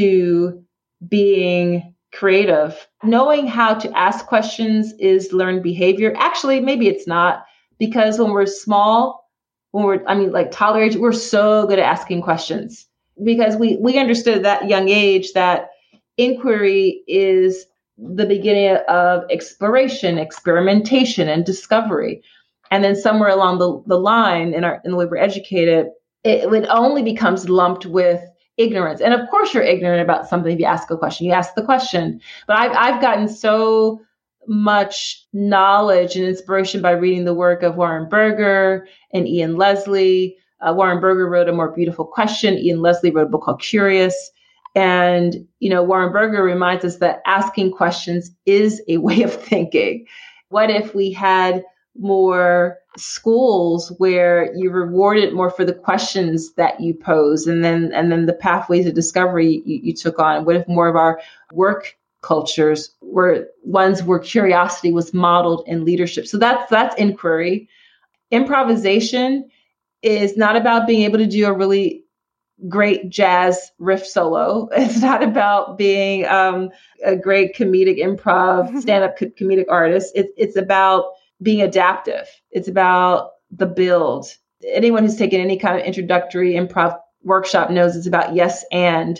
to being creative. Knowing how to ask questions is learned behavior. Actually, maybe it's not, because when we're small, like toddler age, we're so good at asking questions, because we understood at that young age that inquiry is the beginning of exploration, experimentation, and discovery. And then somewhere along the line in the way we're educated, it only becomes lumped with ignorance. And of course you're ignorant about something if you ask a question. You ask the question. But I've gotten so much knowledge and inspiration by reading the work of Warren Berger and Ian Leslie. Warren Berger wrote A More Beautiful Question. Ian Leslie wrote a book called Curious. And, Warren Berger reminds us that asking questions is a way of thinking. What if we had more schools where you rewarded more for the questions that you pose and then the pathways of discovery you took on? What if more of our work cultures were ones where curiosity was modeled in leadership? So that's inquiry. Improvisation is not about being able to do a really great jazz riff solo. It's not about being a great comedic improv, stand-up comedic artist. It's about being adaptive. It's about the build. Anyone who's taken any kind of introductory improv workshop knows it's about yes and,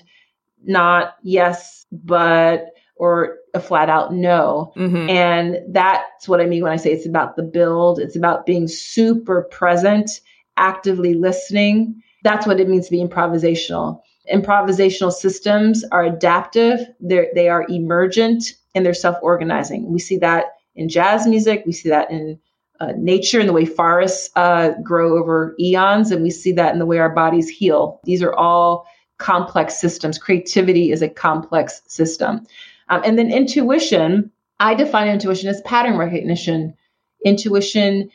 not yes but, or a flat out no. Mm-hmm. And that's what I mean when I say it's about the build. It's about being super present, actively listening. That's what it means to be improvisational. Improvisational systems are adaptive. They are emergent, and they're self-organizing. We see that in jazz music. We see that in nature, in the way forests grow over eons. And we see that in the way our bodies heal. These are all complex systems. Creativity is a complex system. And then intuition, I define intuition as pattern recognition. Intuition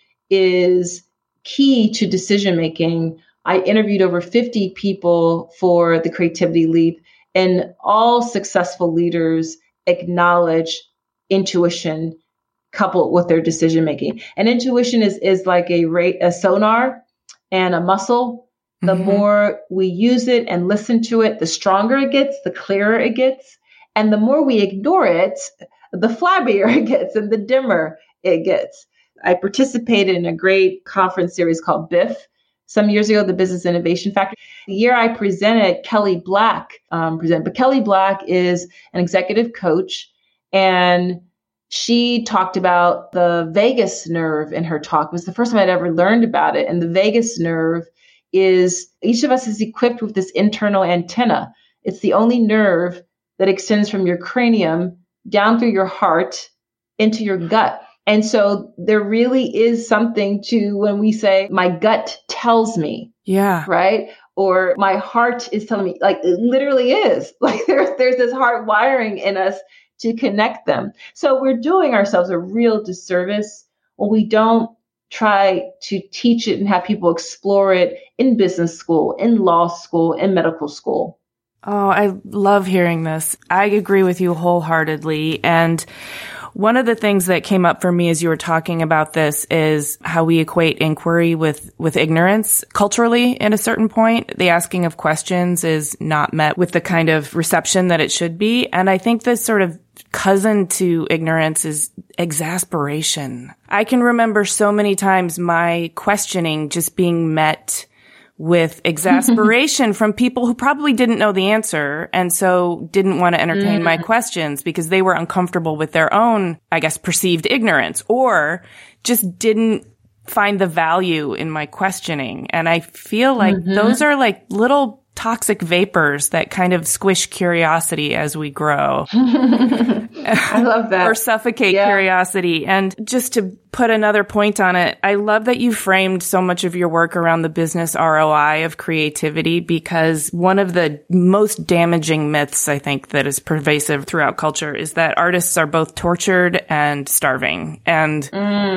is key to decision-making. I interviewed over 50 people for the Creativity Leap, and all successful leaders acknowledge intuition coupled with their decision-making. And intuition is like a sonar and a muscle. The mm-hmm. more we use it and listen to it, the stronger it gets, the clearer it gets. And the more we ignore it, the flabbier it gets and the dimmer it gets. I participated in a great conference series called BIF some years ago, the Business Innovation Factory. The year I presented, Kelly Black presented. But Kelly Black is an executive coach, and she talked about the vagus nerve in her talk. It was the first time I'd ever learned about it. And the vagus nerve is, each of us is equipped with this internal antenna. It's the only nerve that extends from your cranium down through your heart into your gut. And so there really is something to when we say, my gut tells me. Yeah. Right? Or my heart is telling me, like it literally is. Like there's this heart wiring in us to connect them. So we're doing ourselves a real disservice when we don't try to teach it and have people explore it in business school, in law school, in medical school. Oh, I love hearing this. I agree with you wholeheartedly. And one of the things that came up for me as you were talking about this is how we equate inquiry with ignorance culturally at a certain point. The asking of questions is not met with the kind of reception that it should be. And I think this sort of cousin to ignorance is exasperation. I can remember so many times my questioning just being met with exasperation from people who probably didn't know the answer and so didn't want to entertain my questions because they were uncomfortable with their own, I guess, perceived ignorance, or just didn't find the value in my questioning. And I feel like those are like little toxic vapors that kind of squish curiosity as we grow. I love that. Or suffocate curiosity. And just to put another point on it, I love that you framed so much of your work around the business ROI of creativity, because one of the most damaging myths, I think, that is pervasive throughout culture is that artists are both tortured and starving. And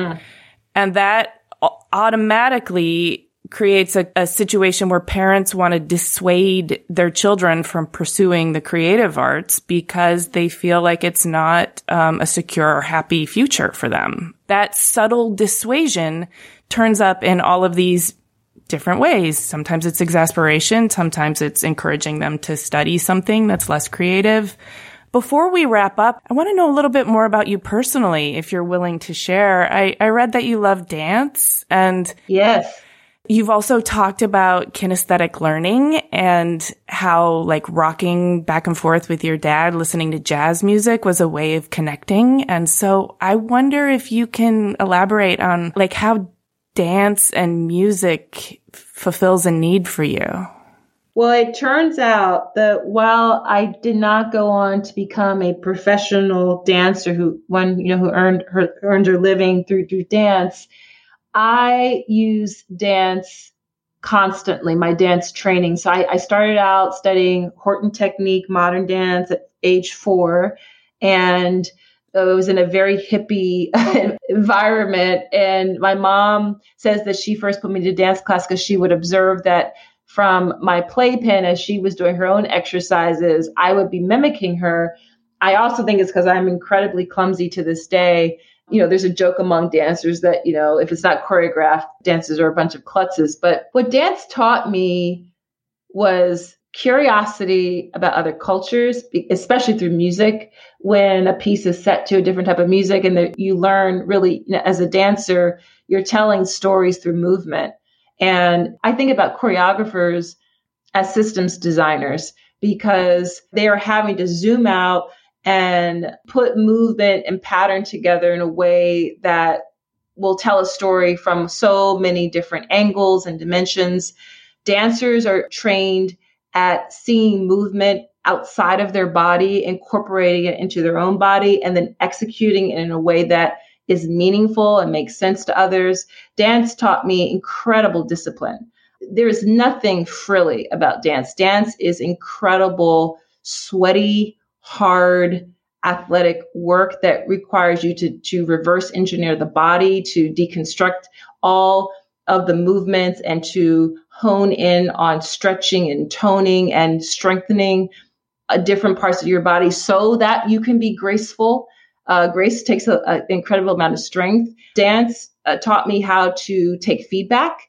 that automatically creates a situation where parents want to dissuade their children from pursuing the creative arts because they feel like it's not a secure or happy future for them. That subtle dissuasion turns up in all of these different ways. Sometimes it's exasperation. Sometimes it's encouraging them to study something that's less creative. Before we wrap up, I want to know a little bit more about you personally, if you're willing to share. I read that you love dance, and yes. You've also talked about kinesthetic learning and how like rocking back and forth with your dad, listening to jazz music was a way of connecting. And so I wonder if you can elaborate on like how dance and music fulfills a need for you? Well, it turns out that while I did not go on to become a professional dancer who earned her living through dance, I use dance constantly, my dance training. So I started out studying Horton technique, modern dance at age 4, and it was in a very hippie environment. And my mom says that she first put me to dance class because she would observe that from my playpen as she was doing her own exercises, I would be mimicking her. I also think it's because I'm incredibly clumsy to this day. There's a joke among dancers that, if it's not choreographed, dancers are a bunch of klutzes. But what dance taught me was curiosity about other cultures, especially through music. When a piece is set to a different type of music and you learn really, as a dancer, you're telling stories through movement. And I think about choreographers as systems designers because they are having to zoom out and put movement and pattern together in a way that will tell a story from so many different angles and dimensions. Dancers are trained at seeing movement outside of their body, incorporating it into their own body, and then executing it in a way that is meaningful and makes sense to others. Dance taught me incredible discipline. There is nothing frilly about dance. Dance is incredible, sweaty, hard, athletic work that requires you to reverse engineer the body, to deconstruct all of the movements and to hone in on stretching and toning and strengthening different parts of your body so that you can be graceful. Grace takes an incredible amount of strength. Dance taught me how to take feedback.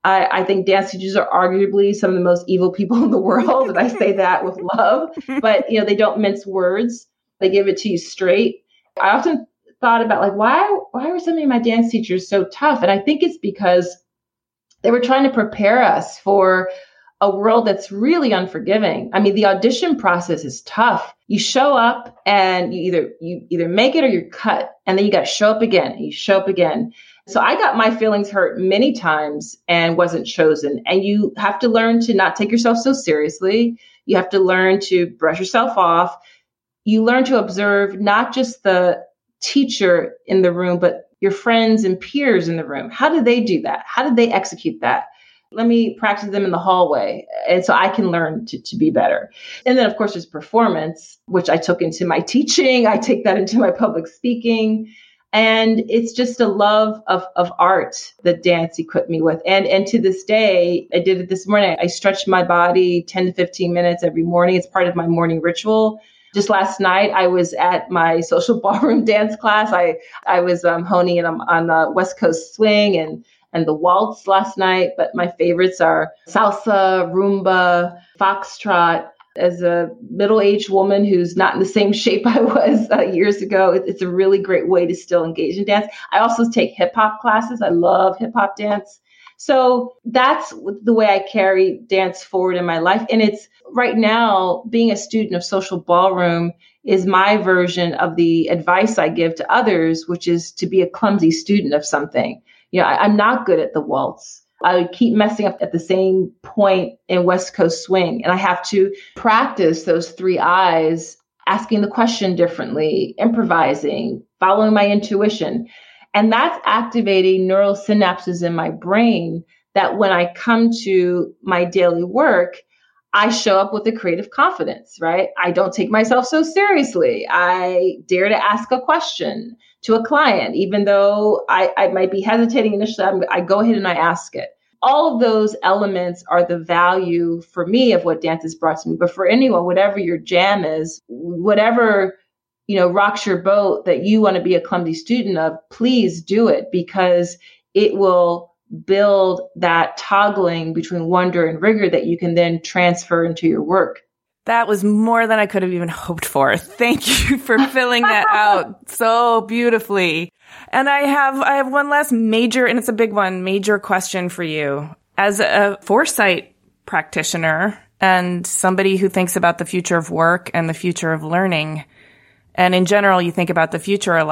I think dance teachers are arguably some of the most evil people in the world, and I say that with love. But they don't mince words; they give it to you straight. I often thought about why were so many of my dance teachers so tough? And I think it's because they were trying to prepare us for a world that's really unforgiving. I mean, the audition process is tough. You show up and you either make it or you're cut, and then you got to show up again. And you show up again. So I got my feelings hurt many times and wasn't chosen. And you have to learn to not take yourself so seriously. You have to learn to brush yourself off. You learn to observe not just the teacher in the room, but your friends and peers in the room. How did they do that? How did they execute that? Let me practice them in the hallway. And so I can learn to be better. And then, of course, there's performance, which I took into my teaching. I take that into my public speaking. And it's just a love of art that dance equipped me with. And to this day, I did it this morning. I stretched my body 10 to 15 minutes every morning. It's part of my morning ritual. Just last night, I was at my social ballroom dance class. I was honing in on West Coast swing and the waltz last night, but my favorites are salsa, rumba, foxtrot. As a middle-aged woman who's not in the same shape I was years ago, it's a really great way to still engage in dance. I also take hip-hop classes. I love hip-hop dance. So that's the way I carry dance forward in my life. And it's right now, being a student of social ballroom is my version of the advice I give to others, which is to be a clumsy student of something. I'm not good at the waltz. I would keep messing up at the same point in West Coast swing. And I have to practice those 3 eyes, asking the question differently, improvising, following my intuition. And that's activating neural synapses in my brain that when I come to my daily work, I show up with a creative confidence, right? I don't take myself so seriously. I dare to ask a question to a client, even though I might be hesitating initially, I go ahead and I ask it. All of those elements are the value for me of what dance has brought to me. But for anyone, whatever your jam is, whatever, rocks your boat that you want to be a clumsy student of, please do it, because it will build that toggling between wonder and rigor that you can then transfer into your work. That was more than I could have even hoped for. Thank you for filling that out so beautifully. And I have one last major, and it's a big one, major question for you. As a foresight practitioner and somebody who thinks about the future of work and the future of learning, and in general, you think about the future a lot.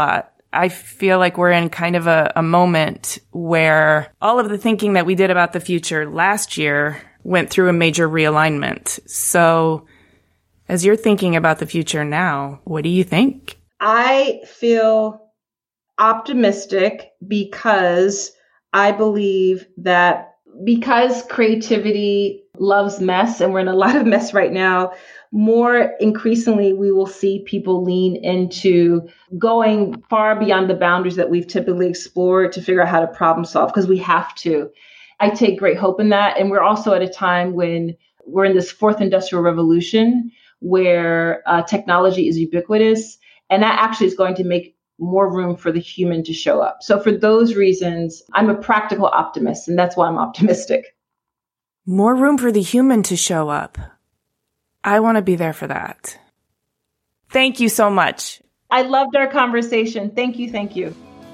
I feel like we're in kind of a moment where all of the thinking that we did about the future last year went through a major realignment. So as you're thinking about the future now, what do you think? I feel optimistic because I believe that because creativity loves mess, and we're in a lot of mess right now, more increasingly we will see people lean into going far beyond the boundaries that we've typically explored to figure out how to problem solve, because we have to. I take great hope in that. And we're also at a time when we're in this fourth industrial revolution where technology is ubiquitous. And that actually is going to make more room for the human to show up. So for those reasons, I'm a practical optimist, and that's why I'm optimistic. More room for the human to show up. I want to be there for that. Thank you so much. I loved our conversation. Thank you. Thank you.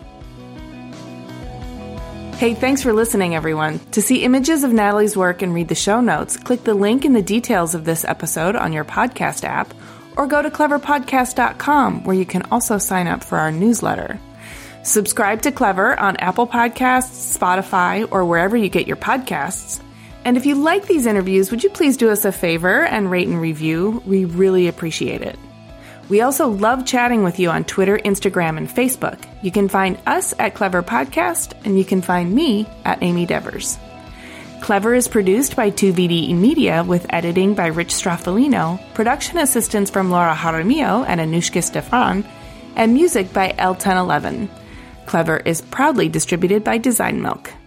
Hey, thanks for listening, everyone. To see images of Natalie's work and read the show notes, click the link in the details of this episode on your podcast app, or go to cleverpodcast.com, where you can also sign up for our newsletter. Subscribe to Clever on Apple Podcasts, Spotify, or wherever you get your podcasts. And if you like these interviews, would you please do us a favor and rate and review? We really appreciate it. We also love chatting with you on Twitter, Instagram, and Facebook. You can find us at Clever Podcast, and you can find me at Amy Devers. Clever is produced by 2VDE Media with editing by Rich Straffolino, production assistance from Laura Jaramillo and Anushka Stefan, and music by L1011. Clever is proudly distributed by Design Milk.